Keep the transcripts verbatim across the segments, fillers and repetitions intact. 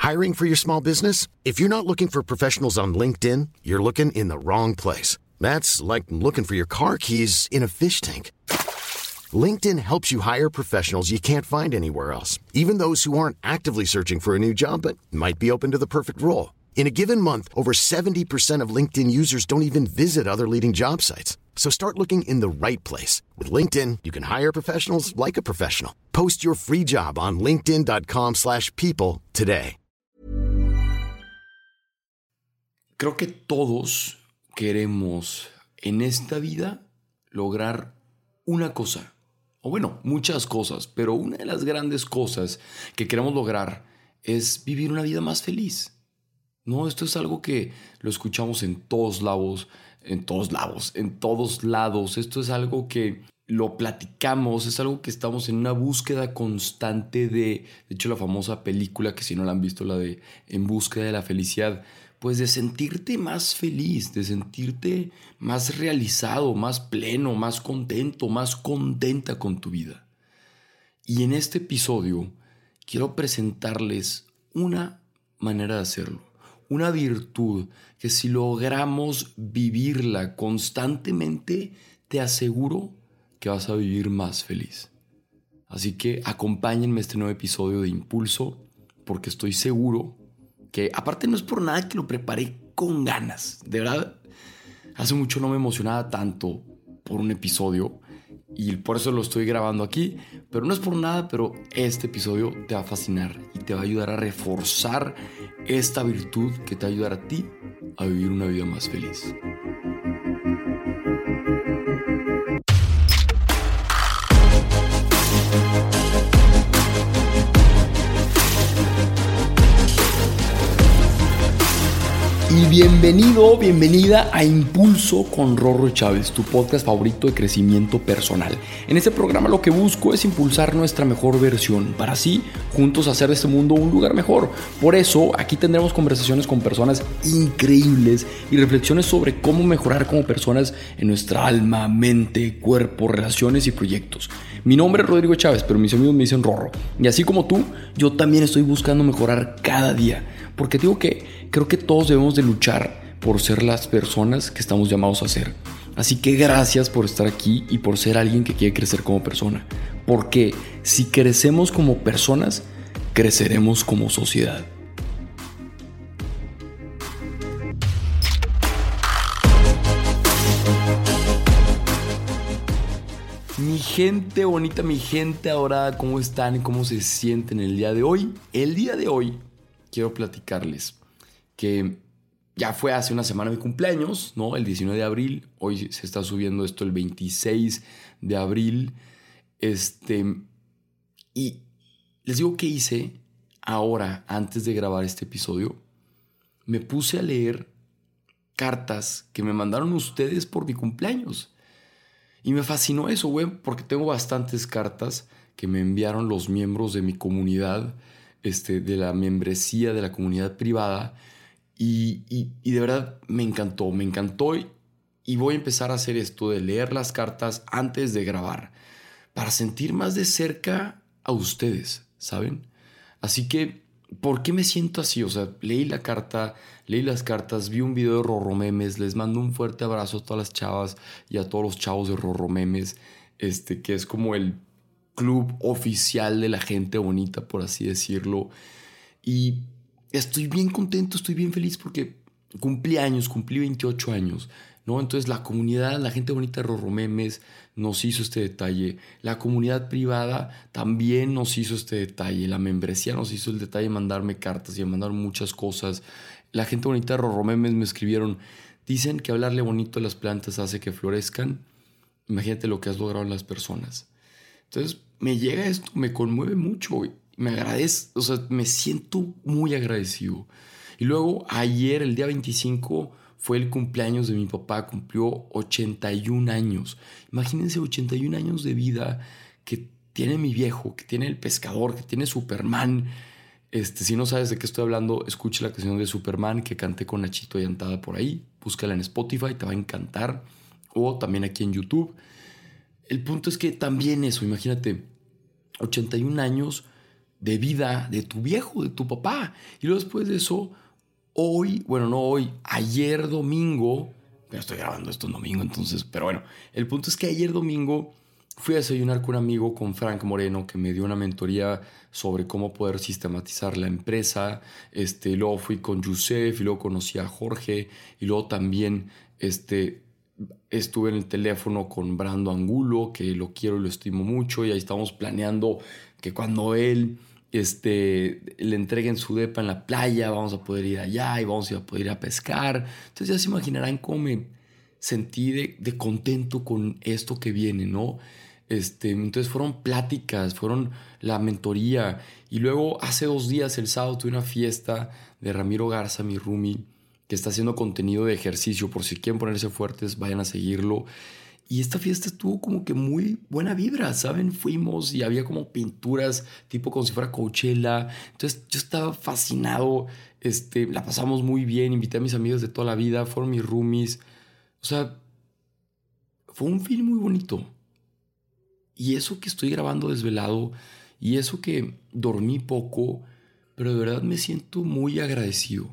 Hiring for your small business? If you're not looking for professionals on LinkedIn, you're looking in the wrong place. That's like looking for your car keys in a fish tank. LinkedIn helps you hire professionals you can't find anywhere else, even those who aren't actively searching for a new job but might be open to the perfect role. In a given month, over seventy percent of LinkedIn users don't even visit other leading job sites. So start looking in the right place. With LinkedIn, you can hire professionals like a professional. Post your free job on linkedin.com slash people today. Creo que todos queremos en esta vida lograr una cosa. O bueno, muchas cosas. Pero una de las grandes cosas que queremos lograr es vivir una vida más feliz. No, esto es algo que lo escuchamos en todos lados, en todos lados, en todos lados. Esto es algo que lo platicamos, es algo que estamos en una búsqueda constante de, de hecho la famosa película, que si no la han visto, la de En búsqueda de la felicidad, pues de sentirte más feliz, de sentirte más realizado, más pleno, más contento, más contenta con tu vida. Y en este episodio quiero presentarles una manera de hacerlo. Una virtud que si logramos vivirla constantemente, te aseguro que vas a vivir más feliz. Así que acompáñenme a este nuevo episodio de Impulso, porque estoy seguro que, aparte no es por nada que lo preparé con ganas. De verdad, hace mucho no me emocionaba tanto por un episodio y por eso lo estoy grabando aquí, pero no es por nada, pero este episodio te va a fascinar y te va a ayudar a reforzar esta virtud que te va a ayudar a ti a vivir una vida más feliz. Y bienvenido, bienvenida a Impulso con Rorro Chávez, tu podcast favorito de crecimiento personal. En este programa lo que busco es impulsar nuestra mejor versión para así juntos hacer de este mundo un lugar mejor. Por eso aquí tendremos conversaciones con personas increíbles y reflexiones sobre cómo mejorar como personas en nuestra alma, mente, cuerpo, relaciones y proyectos. Mi nombre es Rodrigo Chávez, pero mis amigos me dicen Rorro. Y así como tú, yo también estoy buscando mejorar cada día. Porque digo que creo que todos debemos de luchar por ser las personas que estamos llamados a ser. Así que gracias por estar aquí y por ser alguien que quiere crecer como persona. Porque si crecemos como personas, creceremos como sociedad. Mi gente bonita, mi gente adorada, ¿cómo están y cómo se sienten el día de hoy? El día de hoy quiero platicarles que ya fue hace una semana mi cumpleaños, ¿no? El diecinueve de abril. Hoy se está subiendo esto el veintiséis de abril. Este, y les digo que hice ahora, antes de grabar este episodio. Me puse a leer cartas que me mandaron ustedes por mi cumpleaños. Y me fascinó eso, güey, porque tengo bastantes cartas que me enviaron los miembros de mi comunidad, Este, de la membresía de la comunidad privada y, y, y de verdad me encantó, me encantó y, y voy a empezar a hacer esto de leer las cartas antes de grabar para sentir más de cerca a ustedes, ¿saben? Así que, ¿por qué me siento así? O sea, leí la carta, leí las cartas, vi un video de Rorro Memes, les mando un fuerte abrazo a todas las chavas y a todos los chavos de Rorro Memes, este, que es como el club oficial de la gente bonita, por así decirlo. Y estoy bien contento, estoy bien feliz porque cumplí años, cumplí veintiocho años, ¿no? Entonces la comunidad, la gente bonita de Rorro Memes nos hizo este detalle. La comunidad privada también nos hizo este detalle. La membresía nos hizo el detalle de mandarme cartas y de mandar muchas cosas. La gente bonita de Rorro Memes me escribieron, dicen que hablarle bonito a las plantas hace que florezcan. Imagínate lo que has logrado en las personas. Entonces me llega esto, me conmueve mucho, me agradece, o sea, me siento muy agradecido. Y luego ayer, el día veinticinco, fue el cumpleaños de mi papá, cumplió ochenta y un años. Imagínense ochenta y un años de vida que tiene mi viejo, que tiene el pescador, que tiene Superman. Este, si no sabes de qué estoy hablando, escucha la canción de Superman que canté con Nachito y Antada por ahí. Búscala en Spotify, te va a encantar. O también aquí en YouTube. El punto es que también eso, imagínate, ochenta y un años de vida de tu viejo, de tu papá. Y luego después de eso, hoy, bueno, no hoy, ayer domingo, pero estoy grabando esto en domingo, entonces, pero bueno, el punto es que ayer domingo fui a desayunar con un amigo, con Frank Moreno, que me dio una mentoría sobre cómo poder sistematizar la empresa. Este, luego fui con Yusef, y luego conocí a Jorge, y luego también este, estuve en el teléfono con Brando Angulo, que lo quiero y lo estimo mucho, y ahí estamos planeando que cuando él este, le entreguen su depa en la playa, vamos a poder ir allá y vamos a poder ir a pescar. Entonces ya se imaginarán cómo me sentí de, de contento con esto que viene, ¿no? Este, entonces fueron pláticas, fueron la mentoría. Y luego hace dos días, el sábado, tuve una fiesta de Ramiro Garza, mi roomie, que está haciendo contenido de ejercicio. Por si quieren ponerse fuertes, vayan a seguirlo. Y esta fiesta estuvo como que muy buena vibra, ¿saben? Fuimos y había como pinturas, tipo como si fuera Coachella. Entonces yo estaba fascinado, este, la pasamos muy bien, invité a mis amigos de toda la vida, fueron mis roomies. O sea, fue un film muy bonito. Y eso que estoy grabando desvelado, y eso que dormí poco, pero de verdad me siento muy agradecido.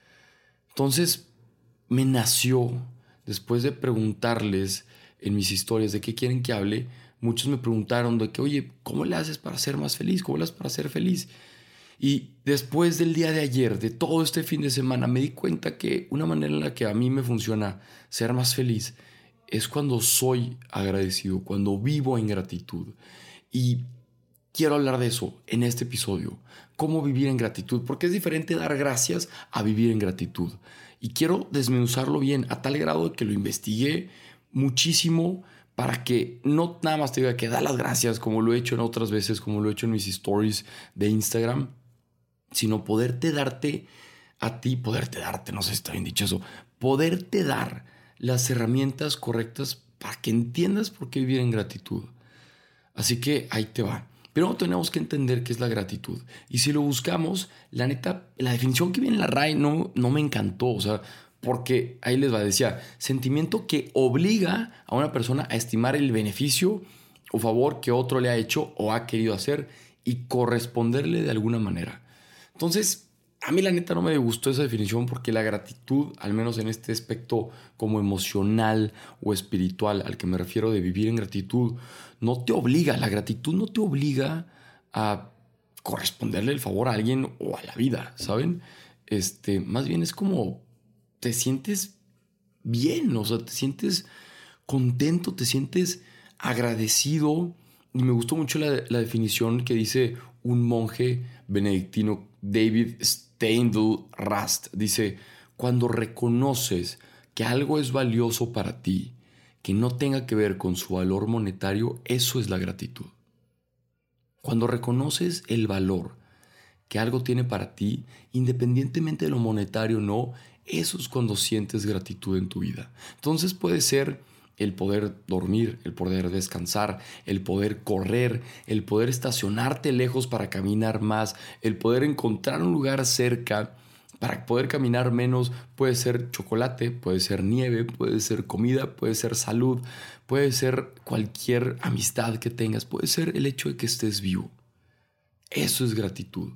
Entonces me nació, después de preguntarles en mis historias de qué quieren que hable, muchos me preguntaron de que, oye, ¿cómo le haces para ser más feliz? ¿Cómo le haces para ser feliz? Y después del día de ayer, de todo este fin de semana, me di cuenta que una manera en la que a mí me funciona ser más feliz es cuando soy agradecido, cuando vivo en gratitud. Y quiero hablar de eso en este episodio. Cómo vivir en gratitud, porque es diferente dar gracias a vivir en gratitud. Y quiero desmenuzarlo bien a tal grado que lo investigué muchísimo para que no nada más te diga que da las gracias como lo he hecho en otras veces, como lo he hecho en mis stories de Instagram, sino poderte darte a ti, poderte darte, no sé si está bien dicho eso, poderte dar las herramientas correctas para que entiendas por qué vivir en gratitud. Así que ahí te va. Pero tenemos que entender qué es la gratitud. Y si lo buscamos, la neta, la definición que viene en la R A E no, no me encantó. O sea, porque ahí les va, decía, sentimiento que obliga a una persona a estimar el beneficio o favor que otro le ha hecho o ha querido hacer y corresponderle de alguna manera. Entonces, a mí la neta no me gustó esa definición porque la gratitud, al menos en este aspecto como emocional o espiritual al que me refiero de vivir en gratitud, no te obliga, la gratitud no te obliga a corresponderle el favor a alguien o a la vida, ¿saben? Este, más bien es como te sientes bien, o sea, te sientes contento, te sientes agradecido. Y me gustó mucho la, la definición que dice un monje benedictino, David Steindl Rast. Dice, cuando reconoces que algo es valioso para ti, que no tenga que ver con su valor monetario, eso es la gratitud. Cuando reconoces el valor que algo tiene para ti, independientemente de lo monetario o no, eso es cuando sientes gratitud en tu vida. Entonces puede ser el poder dormir, el poder descansar, el poder correr, el poder estacionarte lejos para caminar más, el poder encontrar un lugar cerca para poder caminar menos. Puede ser chocolate, puede ser nieve, puede ser comida, puede ser salud, puede ser cualquier amistad que tengas, puede ser el hecho de que estés vivo. Eso es gratitud.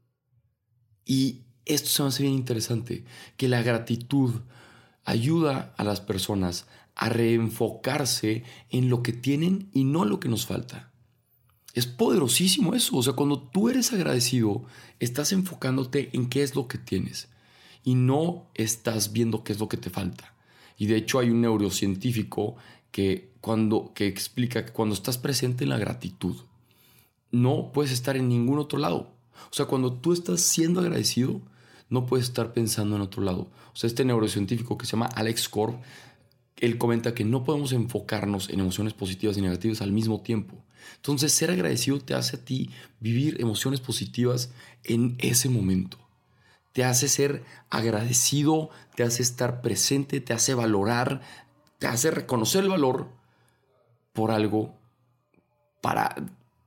Y esto se me hace bien interesante, que la gratitud ayuda a las personas a reenfocarse en lo que tienen y no lo que nos falta. Es poderosísimo eso. O sea, cuando tú eres agradecido, estás enfocándote en qué es lo que tienes y no estás viendo qué es lo que te falta. Y de hecho hay un neurocientífico que, cuando, que explica que cuando estás presente en la gratitud, no puedes estar en ningún otro lado. O sea, cuando tú estás siendo agradecido, no puedes estar pensando en otro lado. O sea, este neurocientífico que se llama Alex Korb, él comenta que no podemos enfocarnos en emociones positivas y negativas al mismo tiempo. Entonces, ser agradecido te hace a ti vivir emociones positivas en ese momento. Te hace ser agradecido, te hace estar presente, te hace valorar, te hace reconocer el valor por algo para...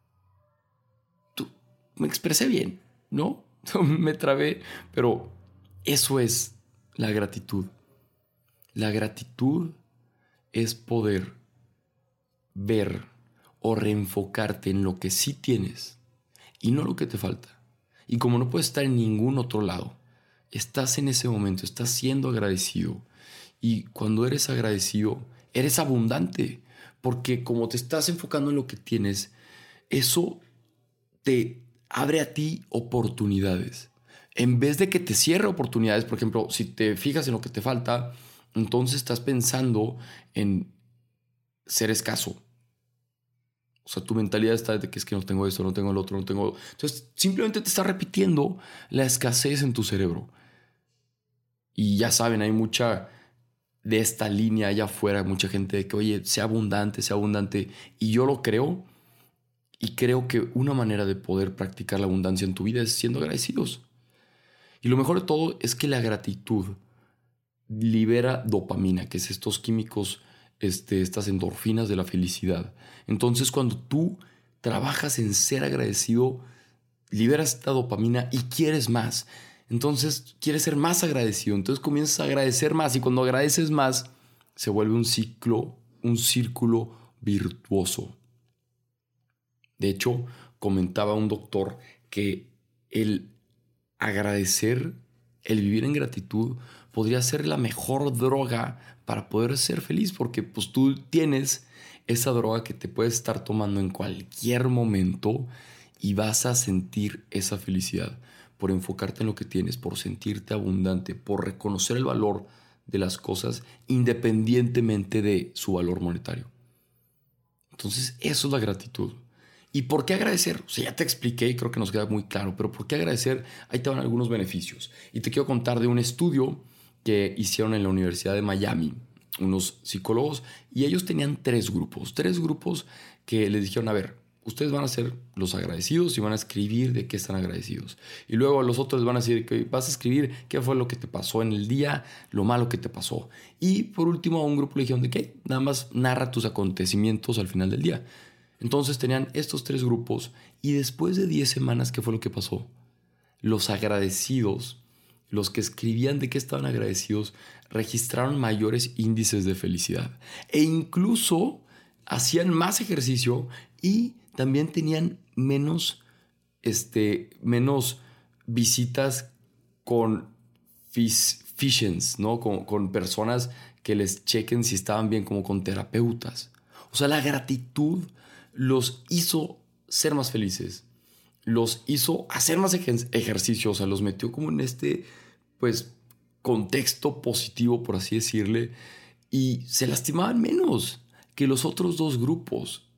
Tú, me expresé bien, ¿no? Me trabé, pero eso es la gratitud. La gratitud es poder ver o reenfocarte en lo que sí tienes y no lo que te falta. Y como no puedes estar en ningún otro lado, estás en ese momento, estás siendo agradecido. Y cuando eres agradecido, eres abundante, porque como te estás enfocando en lo que tienes, eso te abre a ti oportunidades. En vez de que te cierre oportunidades, por ejemplo, si te fijas en lo que te falta, entonces estás pensando en ser escaso. O sea, tu mentalidad está de que es que no tengo esto, no tengo el otro, no tengo... Entonces, simplemente te está repitiendo la escasez en tu cerebro. Y ya saben, hay mucha de esta línea allá afuera, mucha gente de que, oye, sea abundante, sea abundante. Y yo lo creo. Y creo que una manera de poder practicar la abundancia en tu vida es siendo agradecidos. Y lo mejor de todo es que la gratitud libera dopamina, que es estos químicos, este, estas endorfinas de la felicidad. Entonces, cuando tú trabajas en ser agradecido, liberas esta dopamina y quieres más. Entonces, quieres ser más agradecido. Entonces, comienzas a agradecer más. Y cuando agradeces más, se vuelve un ciclo, un círculo virtuoso. De hecho, comentaba un doctor que el agradecer, el vivir en gratitud, podría ser la mejor droga para poder ser feliz, porque pues tú tienes esa droga que te puedes estar tomando en cualquier momento y vas a sentir esa felicidad por enfocarte en lo que tienes, por sentirte abundante, por reconocer el valor de las cosas independientemente de su valor monetario. Entonces, eso es la gratitud. ¿Y por qué agradecer? O sea, ya te expliqué y creo que nos queda muy claro, pero ¿por qué agradecer? Ahí te van algunos beneficios. Y te quiero contar de un estudio que hicieron en la Universidad de Miami, unos psicólogos, y ellos tenían tres grupos, tres grupos que les dijeron, a ver, ustedes van a ser los agradecidos y van a escribir de qué están agradecidos. Y luego a los otros les van a decir que vas a escribir qué fue lo que te pasó en el día, lo malo que te pasó. Y por último a un grupo le dijeron de qué, nada más narra tus acontecimientos al final del día. Entonces tenían estos tres grupos y después de diez semanas, ¿qué fue lo que pasó? Los agradecidos, los que escribían de qué estaban agradecidos, registraron mayores índices de felicidad e incluso hacían más ejercicio y también tenían menos, este, menos visitas con physicians, ¿no? Con, con personas que les chequen si estaban bien, como con terapeutas. O sea, la gratitud los hizo ser más felices, los hizo hacer más ej- ejercicio, o sea, los metió como en este, pues, contexto positivo, por así decirle, y se lastimaban menos que los otros dos grupos.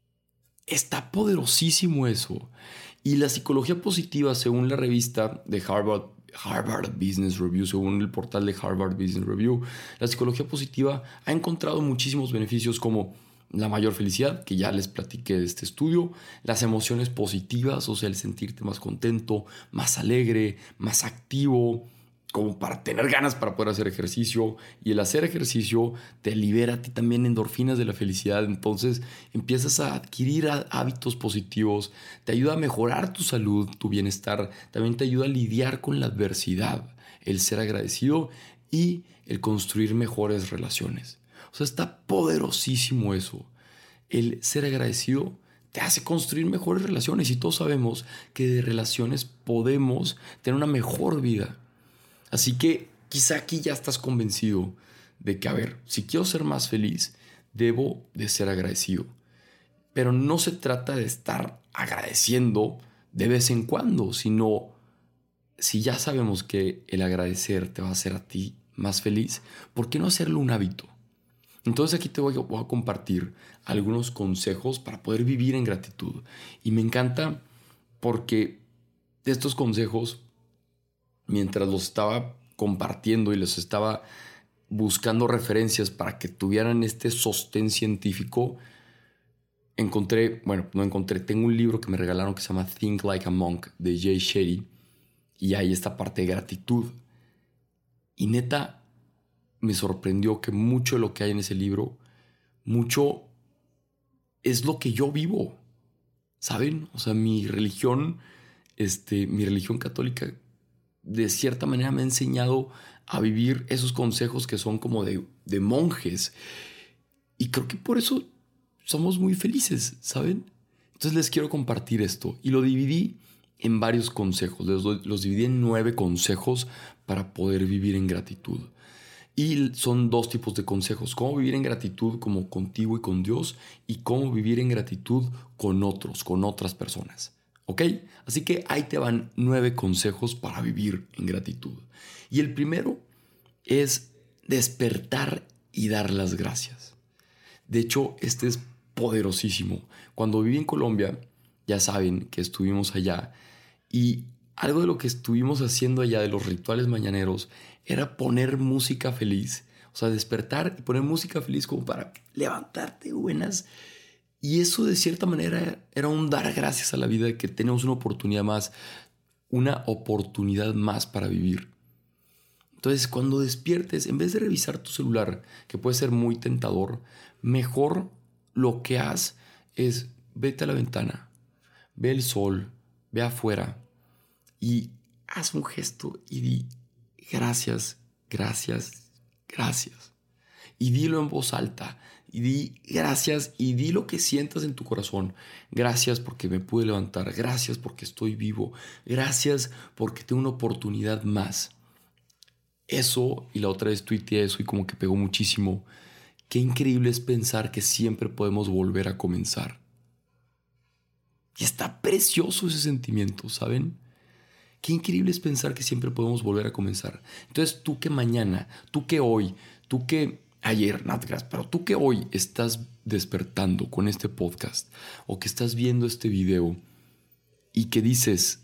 Está poderosísimo eso. Y la psicología positiva, según la revista de Harvard, Harvard Business Review, según el portal de Harvard Business Review, la psicología positiva ha encontrado muchísimos beneficios como la mayor felicidad, que ya les platiqué de este estudio, las emociones positivas, o sea, el sentirte más contento, más alegre, más activo, como para tener ganas para poder hacer ejercicio. Y el hacer ejercicio te libera a ti también endorfinas de la felicidad. Entonces empiezas a adquirir hábitos positivos, te ayuda a mejorar tu salud, tu bienestar, también te ayuda a lidiar con la adversidad, el ser agradecido y el construir mejores relaciones. O sea, está poderosísimo eso. El ser agradecido te hace construir mejores relaciones y todos sabemos que de relaciones podemos tener una mejor vida. Así que quizá aquí ya estás convencido de que, a ver, si quiero ser más feliz, debo de ser agradecido. Pero no se trata de estar agradeciendo de vez en cuando, sino si ya sabemos que el agradecer te va a hacer a ti más feliz, ¿por qué no hacerlo un hábito? Entonces aquí te voy a, voy a compartir algunos consejos para poder vivir en gratitud. Y me encanta porque de estos consejos, mientras los estaba compartiendo y les estaba buscando referencias para que tuvieran este sostén científico, encontré, bueno, no encontré, tengo un libro que me regalaron que se llama Think Like a Monk de Jay Shetty y hay esta parte de gratitud. Y neta, me sorprendió que mucho de lo que hay en ese libro, mucho es lo que yo vivo, ¿saben? O sea, mi religión, este, mi religión católica, de cierta manera me ha enseñado a vivir esos consejos que son como de, de monjes. Y creo que por eso somos muy felices, ¿saben? Entonces les quiero compartir esto y lo dividí en varios consejos. Los, los dividí en nueve consejos para poder vivir en gratitud. Y son dos tipos de consejos: cómo vivir en gratitud como contigo y con Dios, y cómo vivir en gratitud con otros, con otras personas. ¿Ok? Así que ahí te van nueve consejos para vivir en gratitud. Y el primero es despertar y dar las gracias. De hecho, este es poderosísimo. Cuando viví en Colombia, ya saben que estuvimos allá, y algo de lo que estuvimos haciendo allá de los rituales mañaneros era poner música feliz. O sea, despertar y poner música feliz como para levantarte buenas. Y eso de cierta manera era un dar gracias a la vida de que tenemos una oportunidad más, una oportunidad más para vivir. Entonces, cuando despiertes, en vez de revisar tu celular, que puede ser muy tentador, mejor lo que haz es vete a la ventana, ve el sol, ve afuera y haz un gesto y di gracias, gracias, gracias. Y dilo en voz alta y di gracias y di lo que sientas en tu corazón. Gracias porque me pude levantar, gracias porque estoy vivo, gracias porque tengo una oportunidad más. Eso, y la otra vez tuiteé eso y como que pegó muchísimo. Qué increíble es pensar que siempre podemos volver a comenzar. Y está precioso ese sentimiento, ¿saben? Qué increíble es pensar que siempre podemos volver a comenzar. Entonces, tú que mañana, tú que hoy, tú que ayer, no te creas, pero tú que hoy estás despertando con este podcast o que estás viendo este video y que dices,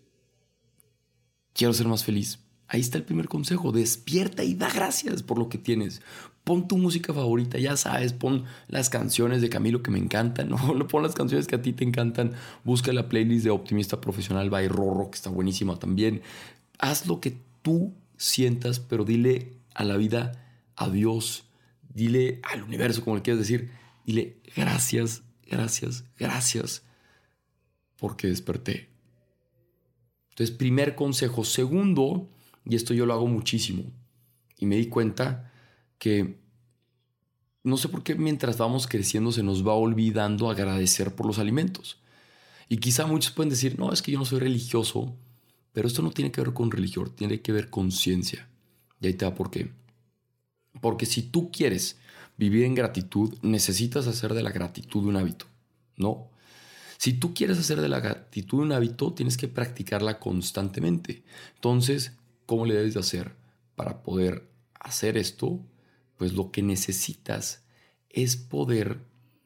quiero ser más feliz. Ahí está el primer consejo: despierta y da gracias por lo que tienes. Pon tu música favorita, ya sabes, pon las canciones de Camilo que me encantan, no, no pon las canciones que a ti te encantan. Busca la playlist de Optimista Profesional by Rorro, que está buenísima también. Haz lo que tú sientas, pero dile a la vida, a Dios, dile al universo, como le quieras decir, dile gracias, gracias, gracias, porque desperté. Entonces, primer consejo. Segundo, y esto yo lo hago muchísimo, y me di cuenta que no sé por qué mientras vamos creciendo se nos va olvidando agradecer por los alimentos. Y quizá muchos pueden decir, no, es que yo no soy religioso, pero esto no tiene que ver con religión, tiene que ver con ciencia. Y ahí te va por qué. Porque si tú quieres vivir en gratitud, necesitas hacer de la gratitud un hábito, ¿no? Si tú quieres hacer de la gratitud un hábito, tienes que practicarla constantemente. Entonces, ¿cómo le debes de hacer para poder hacer esto? Pues lo que necesitas es poder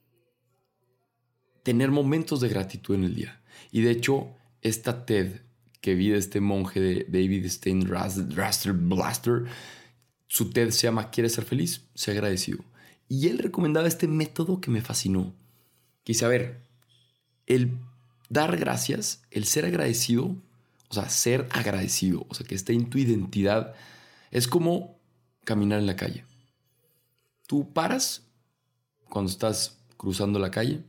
tener momentos de gratitud en el día. Y de hecho, esta TED que vi de este monje de David Stein Raster Blaster, su TED se llama ¿Quieres ser feliz? Sé agradecido. Y él recomendaba este método que me fascinó. Quise, a ver, el dar gracias, el ser agradecido, o sea, ser agradecido, o sea, que esté en tu identidad, es como caminar en la calle. Tú paras cuando estás cruzando la calle,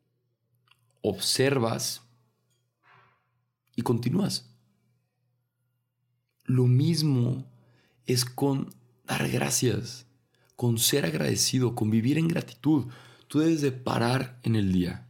observas y continúas. Lo mismo es con dar gracias, con ser agradecido, con vivir en gratitud. Tú debes de parar en el día,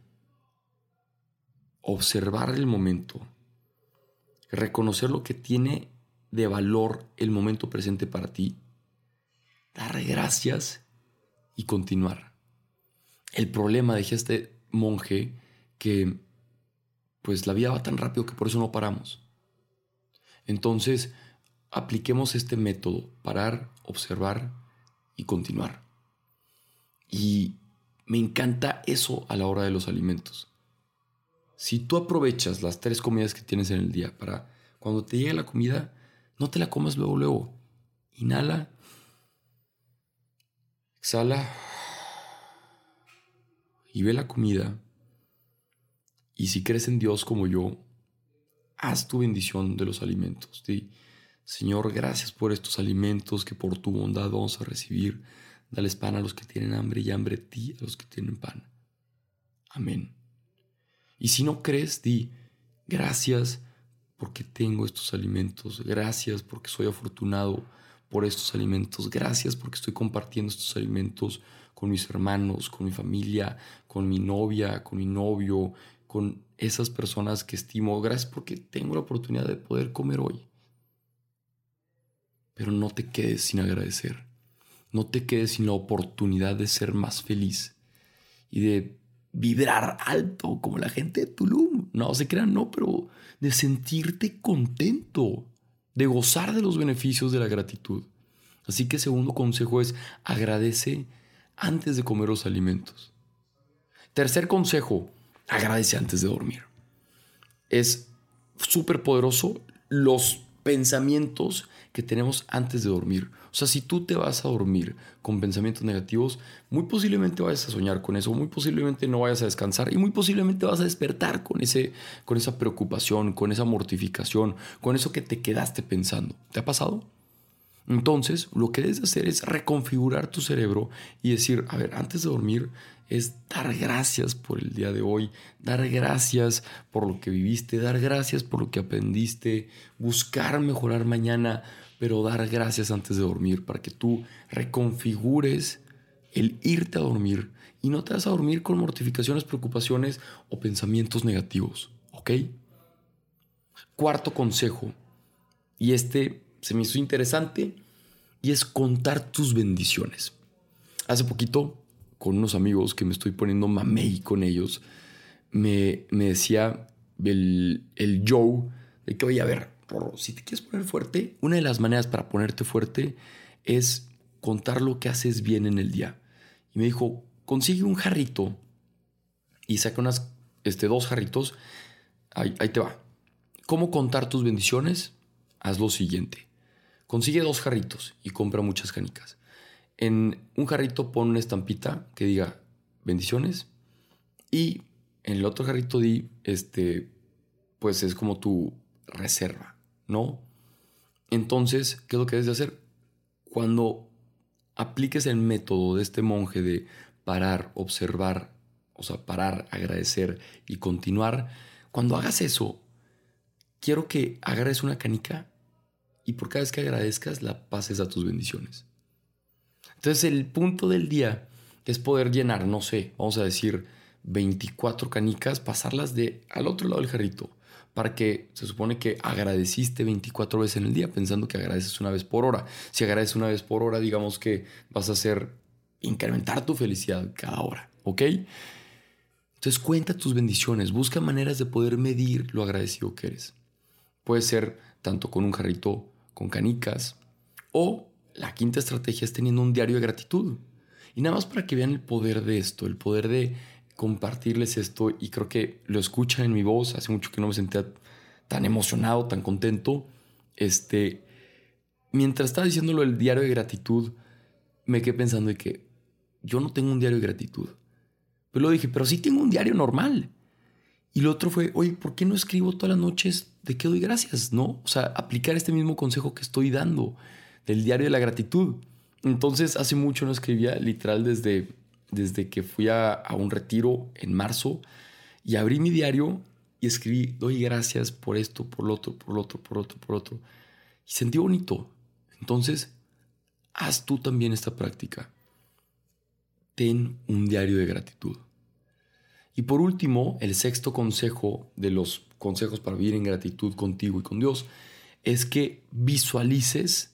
observar el momento, reconocer lo que tiene de valor el momento presente para ti, dar gracias y continuar. El problema de este monje que pues la vida va tan rápido que por eso no paramos. Entonces, apliquemos este método: parar, observar y continuar. Y me encanta eso a la hora de los alimentos. Si tú aprovechas las tres comidas que tienes en el día para cuando te llegue la comida, no te la comas luego, luego. Inhala, exhala y ve la comida. Y si crees en Dios como yo, haz tu bendición de los alimentos. Di, Señor, gracias por estos alimentos que por tu bondad vamos a recibir. Dales pan a los que tienen hambre y hambre a ti a los que tienen pan. Amén. Y si no crees, di, gracias porque tengo estos alimentos. Gracias porque soy afortunado por estos alimentos. Gracias porque estoy compartiendo estos alimentos con mis hermanos, con mi familia, con mi novia, con mi novio, con esas personas que estimo. Gracias porque tengo la oportunidad de poder comer hoy. Pero no te quedes sin agradecer. No te quedes sin la oportunidad de ser más feliz y de vibrar alto como la gente de Tulum. No se crean, no, pero de sentirte contento, de gozar de los beneficios de la gratitud. Así que el segundo consejo es agradece antes de comer los alimentos. Tercer consejo, agradece antes de dormir. Es súper poderoso los pensamientos que tenemos antes de dormir. O sea, si tú te vas a dormir con pensamientos negativos, muy posiblemente vayas a soñar con eso, muy posiblemente no vayas a descansar y muy posiblemente vas a despertar con, ese, con esa preocupación, con esa mortificación, con eso que te quedaste pensando. ¿Te ha pasado? Entonces, lo que debes hacer es reconfigurar tu cerebro y decir, a ver, antes de dormir es dar gracias por el día de hoy, dar gracias por lo que viviste, dar gracias por lo que aprendiste, buscar mejorar mañana, pero dar gracias antes de dormir para que tú reconfigures el irte a dormir y no te vas a dormir con mortificaciones, preocupaciones o pensamientos negativos, ¿ok? Cuarto consejo, y este se me hizo interesante, y es contar tus bendiciones. Hace poquito, con unos amigos que me estoy poniendo mamey con ellos, me, me decía el, el Joe de que, oye, a ver, porro, si te quieres poner fuerte, una de las maneras para ponerte fuerte es contar lo que haces bien en el día. Y me dijo, consigue un jarrito y saca unas, este, dos jarritos. Ahí, ahí te va. ¿Cómo contar tus bendiciones? Haz lo siguiente. Consigue dos jarritos y compra muchas canicas. En un jarrito pon una estampita que diga bendiciones y en el otro jarrito di, este, pues es como tu reserva, ¿no? Entonces, ¿qué es lo que debes de hacer? Cuando apliques el método de este monje de parar, observar, o sea, parar, agradecer y continuar, cuando hagas eso, quiero que agarres una canica y por cada vez que agradezcas la pases a tus bendiciones. Entonces el punto del día es poder llenar, no sé, vamos a decir veinticuatro canicas, pasarlas de al otro lado del jarrito para que se supone que agradeciste veinticuatro veces en el día, pensando que agradeces una vez por hora. Si agradeces una vez por hora, digamos que vas a hacer incrementar tu felicidad cada hora, ¿ok? Entonces cuenta tus bendiciones, busca maneras de poder medir lo agradecido que eres. Puede ser tanto con un jarrito con canicas o la quinta estrategia es teniendo un diario de gratitud. Y nada más para que vean el poder de esto, el poder de compartirles esto, y creo que lo escuchan en mi voz. Hace mucho que no me sentía tan emocionado, tan contento. Este, mientras estaba diciéndolo el diario de gratitud, me quedé pensando de que yo no tengo un diario de gratitud. Pero luego dije, pero sí tengo un diario normal. Y lo otro fue, oye, ¿por qué no escribo todas las noches de qué doy gracias? ¿No? O sea, aplicar este mismo consejo que estoy dando del diario de la gratitud. Entonces, hace mucho no escribía, literal, desde, desde que fui a, a un retiro en marzo y abrí mi diario y escribí, doy gracias por esto, por lo otro, por lo otro, por lo otro, por lo otro. Y sentí bonito. Entonces, haz tú también esta práctica. Ten un diario de gratitud. Y por último, el sexto consejo de los consejos para vivir en gratitud contigo y con Dios es que visualices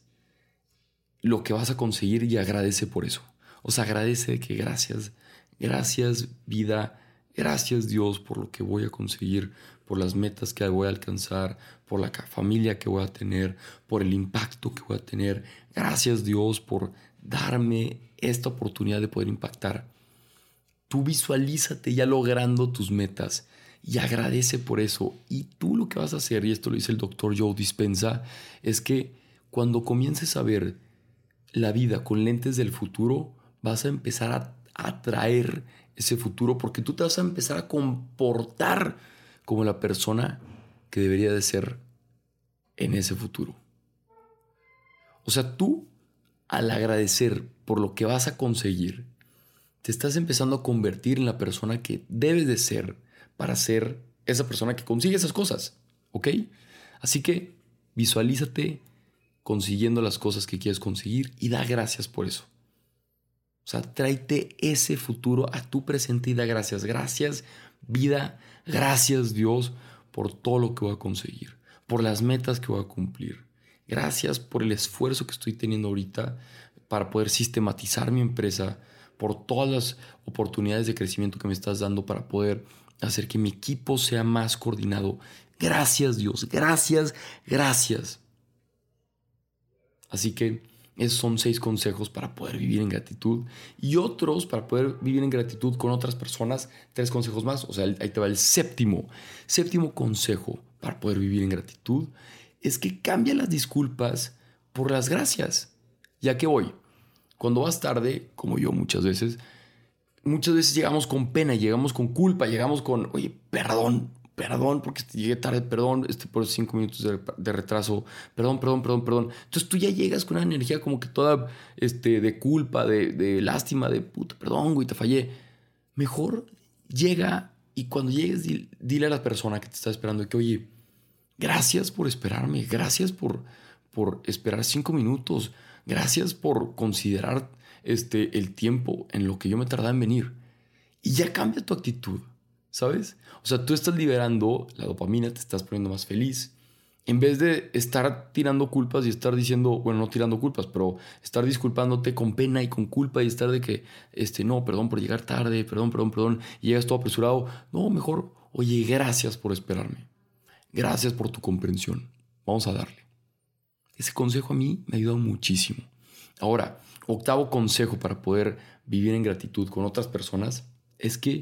lo que vas a conseguir y agradece por eso. O sea, agradece que gracias, gracias vida, gracias Dios por lo que voy a conseguir, por las metas que voy a alcanzar, por la familia que voy a tener, por el impacto que voy a tener. Gracias Dios por darme esta oportunidad de poder impactar. Tú visualízate ya logrando tus metas y agradece por eso. Y tú lo que vas a hacer, y esto lo dice el doctor Joe Dispenza, es que cuando comiences a ver la vida con lentes del futuro, vas a empezar a atraer ese futuro porque tú te vas a empezar a comportar como la persona que debería de ser en ese futuro. O sea, tú al agradecer por lo que vas a conseguir, te estás empezando a convertir en la persona que debes de ser para ser esa persona que consigue esas cosas, ¿ok? Así que visualízate consiguiendo las cosas que quieres conseguir y da gracias por eso. O sea, tráete ese futuro a tu presente y da gracias. Gracias Vida, gracias Dios por todo lo que voy a conseguir, por las metas que voy a cumplir. Gracias por el esfuerzo que estoy teniendo ahorita para poder sistematizar mi empresa, por todas las oportunidades de crecimiento que me estás dando para poder hacer que mi equipo sea más coordinado. Gracias Dios, gracias, gracias. Así que esos son seis consejos para poder vivir en gratitud y otros para poder vivir en gratitud con otras personas. Tres consejos más, o sea, ahí te va el séptimo. Séptimo consejo para poder vivir en gratitud es que cambia las disculpas por las gracias. ¿Ya que voy? Cuando vas tarde, como yo muchas veces, muchas veces llegamos con pena, llegamos con culpa, llegamos con, oye, perdón, perdón porque llegué tarde, perdón este, por cinco minutos de, de retraso, perdón, perdón, perdón, perdón. Entonces tú ya llegas con una energía como que toda este, de culpa, de, de lástima, de puta, perdón, güey, te fallé. Mejor llega y cuando llegues dile, dile a la persona que te está esperando que, oye, gracias por esperarme, gracias por, por esperar cinco minutos, gracias por considerar este, el tiempo en lo que yo me tardaba en venir. Y ya cambia tu actitud, ¿sabes? O sea, tú estás liberando la dopamina, te estás poniendo más feliz. En vez de estar tirando culpas y estar diciendo, bueno, no tirando culpas, pero estar disculpándote con pena y con culpa y estar de que, este, no, perdón por llegar tarde, perdón, perdón, perdón, y llegas todo apresurado. No, mejor, oye, gracias por esperarme. Gracias por tu comprensión. Vamos a darle. Ese consejo a mí me ha ayudado muchísimo. Ahora, octavo consejo para poder vivir en gratitud con otras personas es que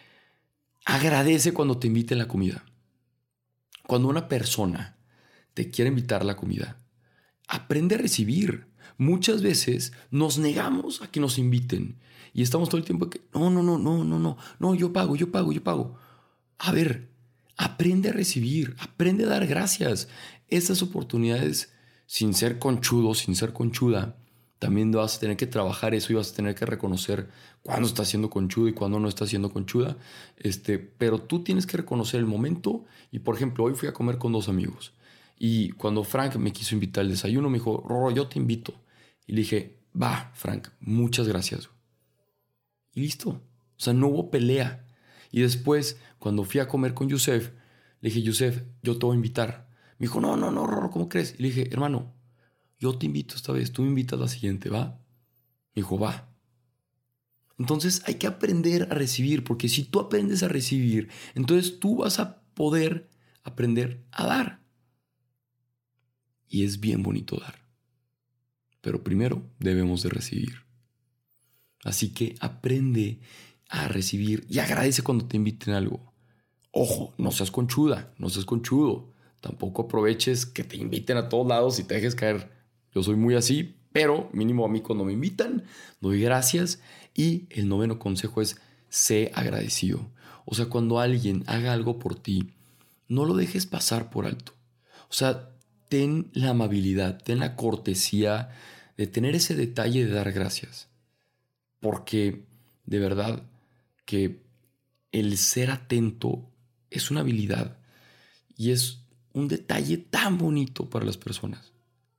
agradece cuando te inviten la comida. Cuando una persona te quiere invitar a la comida, aprende a recibir. Muchas veces nos negamos a que nos inviten y estamos todo el tiempo que no, no, no, no, no, no, no, yo pago, yo pago, yo pago. A ver, aprende a recibir, aprende a dar gracias. Estas oportunidades, sin ser conchudo, sin ser conchuda, también vas a tener que trabajar eso y vas a tener que reconocer cuándo está siendo conchudo y cuándo no está siendo conchuda. Este, pero tú tienes que reconocer el momento. Y por ejemplo, hoy fui a comer con dos amigos. Y cuando Frank me quiso invitar al desayuno, me dijo, Rorro, yo te invito. Y le dije, va, Frank, muchas gracias. Y listo. O sea, no hubo pelea. Y después, cuando fui a comer con Yusef, le dije, Yusef, yo te voy a invitar. Me dijo, no, no, no, Rorro, ¿cómo crees? Y le dije, hermano, yo te invito esta vez, tú me invitas la siguiente, ¿va? Me dijo, va. Entonces hay que aprender a recibir, porque si tú aprendes a recibir, entonces tú vas a poder aprender a dar. Y es bien bonito dar. Pero primero debemos de recibir. Así que aprende a recibir y agradece cuando te inviten a algo. Ojo, no seas conchuda, no seas conchudo. Tampoco aproveches que te inviten a todos lados y te dejes caer. Yo soy muy así, pero mínimo a mí cuando me invitan, doy gracias. Y el noveno consejo es, sé agradecido. O sea, cuando alguien haga algo por ti, no lo dejes pasar por alto. O sea, ten la amabilidad, ten la cortesía de tener ese detalle de dar gracias. Porque de verdad que el ser atento es una habilidad y es un detalle tan bonito para las personas.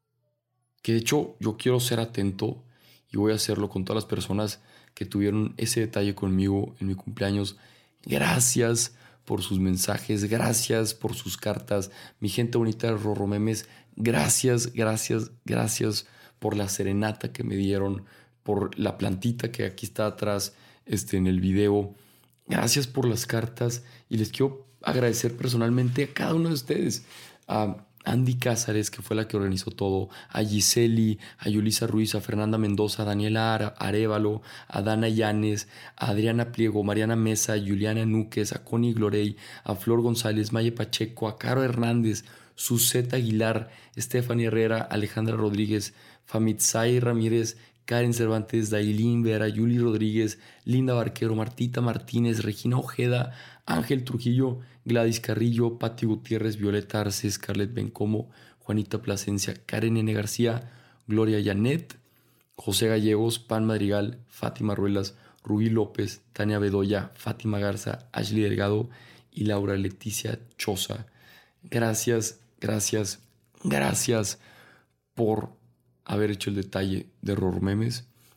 Que de hecho yo quiero ser atento y voy a hacerlo con todas las personas que tuvieron ese detalle conmigo en mi cumpleaños. Gracias por sus mensajes, gracias por sus cartas. Mi gente bonita de Rorro Memes, gracias, gracias, gracias por la serenata que me dieron, por la plantita que aquí está atrás este, en el video. Gracias por las cartas y les quiero agradecer personalmente a cada uno de ustedes. A Andy Cázares, que fue la que organizó todo, a Giseli, a Yulisa Ruiz, a Fernanda Mendoza, a Daniela Arévalo, a Dana Llanes, a Adriana Pliego, Mariana Mesa, a Juliana Núquez, a Connie Glorey, a Flor González, Maye Pacheco, a Caro Hernández, Suzeta Aguilar, Stephanie Herrera, Alejandra Rodríguez, Famitzay Ramírez, Karen Cervantes, Dailín Vera, Yuli Rodríguez, Linda Barquero, Martita Martínez, Regina Ojeda, Ángel Trujillo, Gladys Carrillo, Pati Gutiérrez, Violeta Arce, Scarlett Bencomo, Juanita Plasencia, Karen N. García, Gloria Janet, José Gallegos, Pan Madrigal, Fátima Ruelas, Rubí López, Tania Bedoya, Fátima Garza, Ashley Delgado y Laura Leticia Choza. Gracias, gracias, gracias por haber hecho el detalle de Rorro Memes.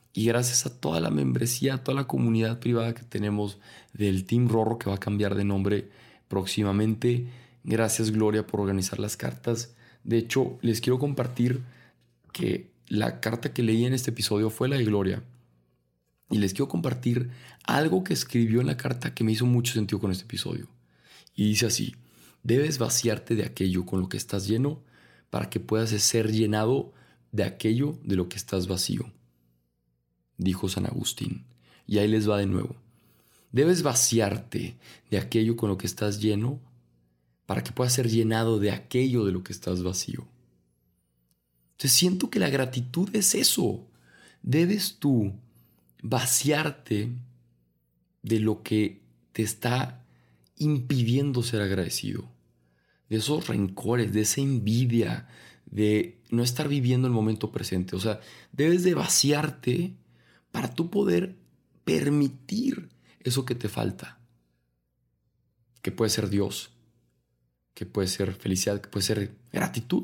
Y gracias a toda la membresía, a toda la comunidad privada que tenemos del Team Rorro, que va a cambiar de nombre próximamente. Gracias, Gloria, por organizar las cartas. De hecho, les quiero compartir que la carta que leí en este episodio fue la de Gloria. Y les quiero compartir algo que escribió en la carta que me hizo mucho sentido con este episodio. Y dice así: debes vaciarte de aquello con lo que estás lleno para que puedas ser llenado de aquello de lo que estás vacío, dijo San Agustín. Y ahí les va de nuevo. Debes vaciarte de aquello con lo que estás lleno para que puedas ser llenado de aquello de lo que estás vacío. Entonces siento que la gratitud es eso. Debes tú vaciarte de lo que te está impidiendo ser agradecido, de esos rencores, de esa envidia, de no estar viviendo el momento presente. O sea, debes de vaciarte para tú poder permitir eso que te falta, que puede ser Dios, que puede ser felicidad, que puede ser gratitud.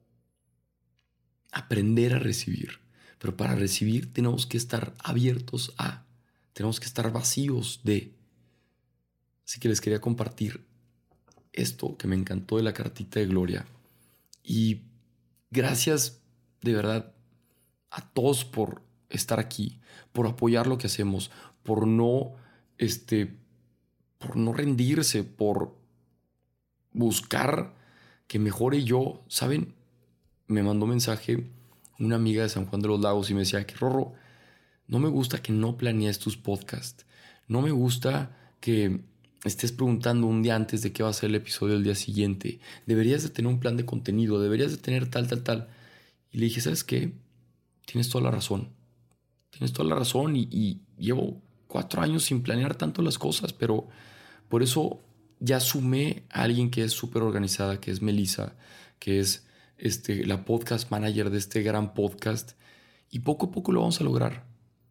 Aprender a recibir. Pero para recibir tenemos que estar abiertos a, tenemos que estar vacíos de. Así que les quería compartir esto que me encantó de la cartita de Gloria. Y gracias de verdad a todos por estar aquí, por apoyar lo que hacemos, por no, este, por no rendirse, por buscar que mejore yo. ¿Saben? Me mandó mensaje una amiga de San Juan de los Lagos y me decía que Rorro, no me gusta que no planees tus podcasts. No me gusta que estés preguntando un día antes de qué va a ser el episodio del día siguiente. Deberías de tener un plan de contenido, deberías de tener tal, tal, tal. Y le dije, ¿sabes qué? Tienes toda la razón. Tienes toda la razón y, y llevo cuatro años sin planear tanto las cosas, pero por eso ya sumé a alguien que es súper organizada, que es Melissa, que es este, la podcast manager de este gran podcast, y poco a poco lo vamos a lograr.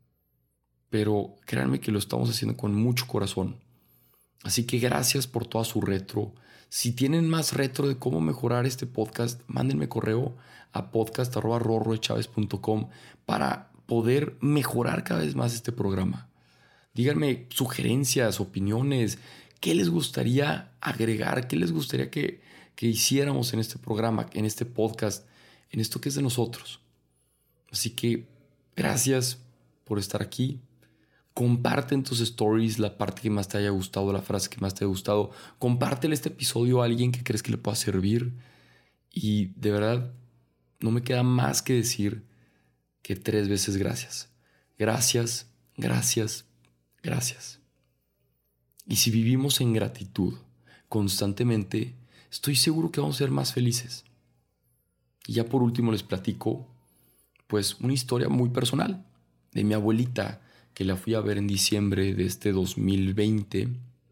Pero créanme que lo estamos haciendo con mucho corazón. Así que gracias por toda su retro. Si tienen más retro de cómo mejorar este podcast, mándenme correo a podcast arroba rorroechavez punto com para poder mejorar cada vez más este programa. Díganme sugerencias, opiniones, qué les gustaría agregar, qué les gustaría que, que hiciéramos en este programa, en este podcast, en esto que es de nosotros. Así que gracias por estar aquí. Comparte en tus stories la parte que más te haya gustado, la frase que más te haya gustado. Compártele este episodio a alguien que crees que le pueda servir. Y de verdad, no me queda más que decir que tres veces gracias. Gracias, gracias, gracias. Y si vivimos en gratitud constantemente, estoy seguro que vamos a ser más felices. Y ya por último les platico, pues, una historia muy personal de mi abuelita, que la fui a ver en diciembre de este dos mil veinte.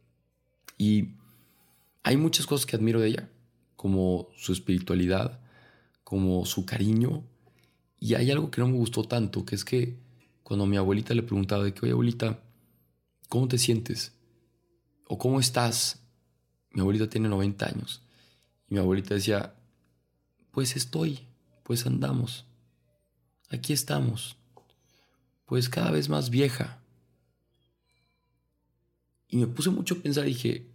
Y hay muchas cosas que admiro de ella, como su espiritualidad, como su cariño. Y hay algo que no me gustó tanto, que es que cuando mi abuelita le preguntaba de que, oye, abuelita, ¿cómo te sientes? ¿O cómo estás? Mi abuelita tiene noventa años. Y mi abuelita decía, pues estoy, pues andamos. Aquí estamos. Pues cada vez más vieja. Y me puse mucho a pensar y dije,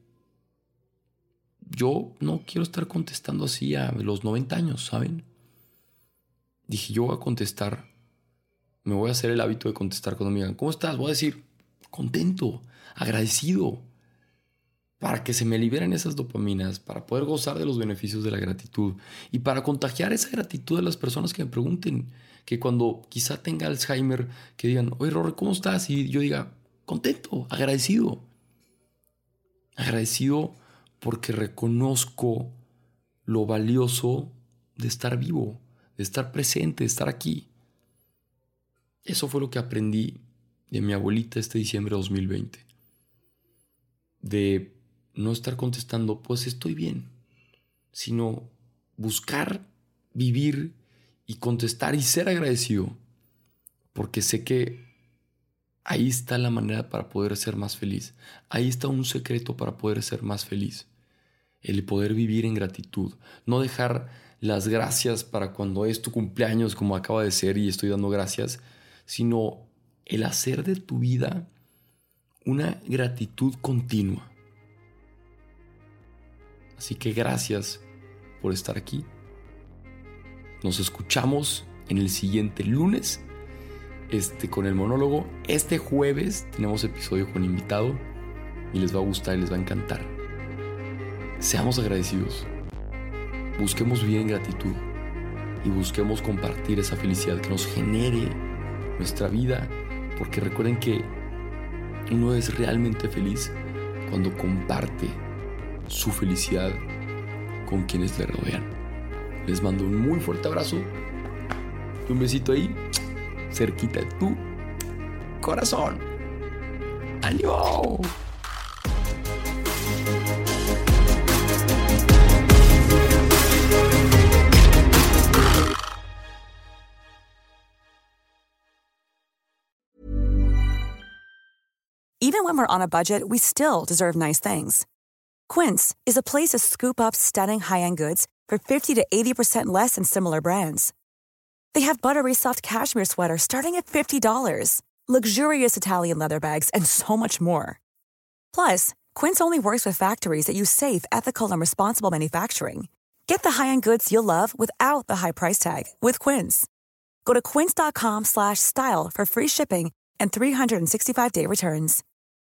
yo no quiero estar contestando así a los noventa años, ¿saben? Dije, yo voy a contestar, me voy a hacer el hábito de contestar cuando me digan, ¿cómo estás? Voy a decir, contento, agradecido, para que se me liberen esas dopaminas, para poder gozar de los beneficios de la gratitud y para contagiar esa gratitud a las personas que me pregunten, que cuando quizá tenga Alzheimer, que digan, oye, Rory, ¿cómo estás? Y yo diga, contento, agradecido. Agradecido porque reconozco lo valioso de estar vivo, de estar presente, de estar aquí. Eso fue lo que aprendí de mi abuelita este diciembre de dos mil veinte. De no estar contestando, pues estoy bien, sino buscar, vivir y contestar y ser agradecido, porque sé que ahí está la manera para poder ser más feliz. Ahí está un secreto para poder ser más feliz. El poder vivir en gratitud. No dejar las gracias para cuando es tu cumpleaños, como acaba de ser y estoy dando gracias, sino el hacer de tu vida una gratitud continua. Así que gracias por estar aquí. Nos escuchamos en el siguiente lunes este, con el monólogo. Este jueves tenemos episodio con invitado y les va a gustar y les va a encantar. Seamos agradecidos. Busquemos vivir en gratitud y busquemos compartir esa felicidad que nos genere nuestra vida, porque recuerden que uno es realmente feliz cuando comparte su felicidad con quienes le rodean. Les mando un muy fuerte abrazo y un besito ahí, cerquita de tu corazón. ¡Ánimo! Even when we're on a budget, we still deserve nice things. Quince is a place to scoop up stunning high-end goods for fifty to eighty percent less than similar brands. They have buttery soft cashmere sweaters starting at fifty dollars, luxurious Italian leather bags, and so much more. Plus, Quince only works with factories that use safe, ethical, and responsible manufacturing. Get the high-end goods you'll love without the high price tag with Quince. Go to quince.com slash style for free shipping and three sixty-five day returns.